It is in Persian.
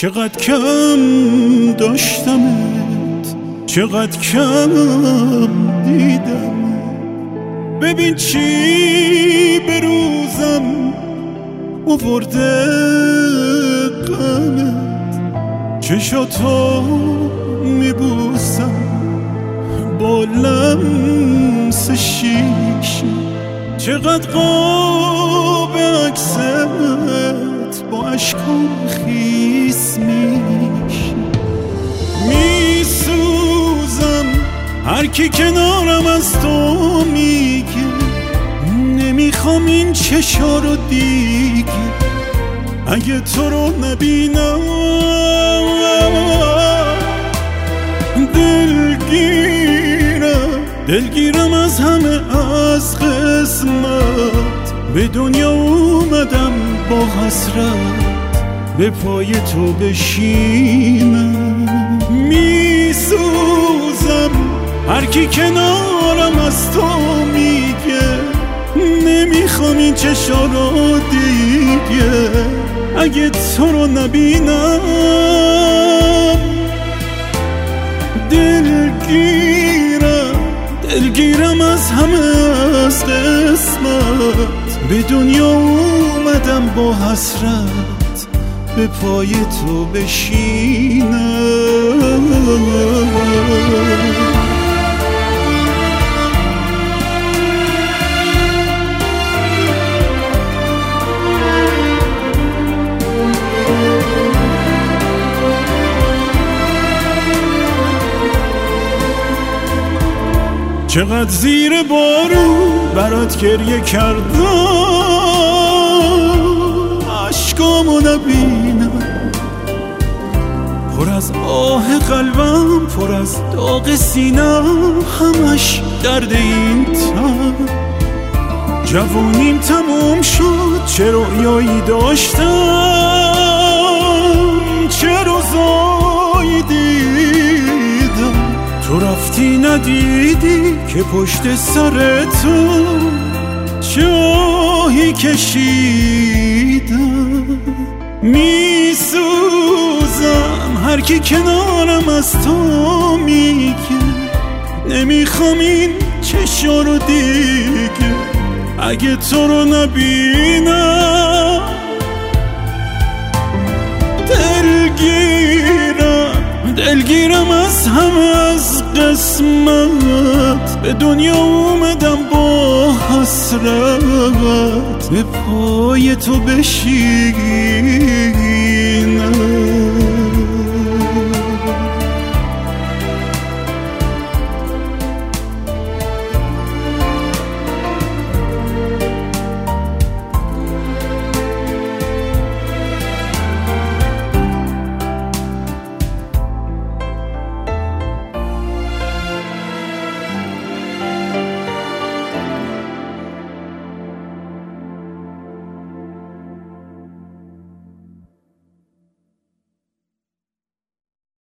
چقدر کم داشتمت، چقدر کم دیدم. ببین چی به روزم آورده غمت، چشاتو میبوسم با لمس شیشه. چقدر قاب عکست با اشکام خیس میشه. میسوزم هر کی کنارم از تو میگه نمیخوام این چشا رو دیگه. اگه تو رو نبینم دلگیرم از همه از قسمت. به دنیا اومدم با حسرت به پای تو بشینم. میسوزم هر کی کنارم از تو میگه نمیخوام این چشا رو دیگه. اگه تو رو نبینم دلگیرم از همه از قسمت. به دنیا اومدم با حسرت به پای تو بشینم. چقدر زیر بارون برات گریه کردم، عشقامو نبینم. پر از آه قلبم، پر از داغ سینم، همش درد این تن. جوونیم تموم شد، چه رویایی داشتم، چه روزایی دیدم. تو رفتی ندیدی که پشت سر تو چاهی کشیدم. میسوزم هر کی کنارم از تو میگه نمیخوام این چشا رو دیگه. اگه تو رو نبینم دلگیرم از همه از قسمت. به دنیا اومدم با حسرت به پای تو بشینم.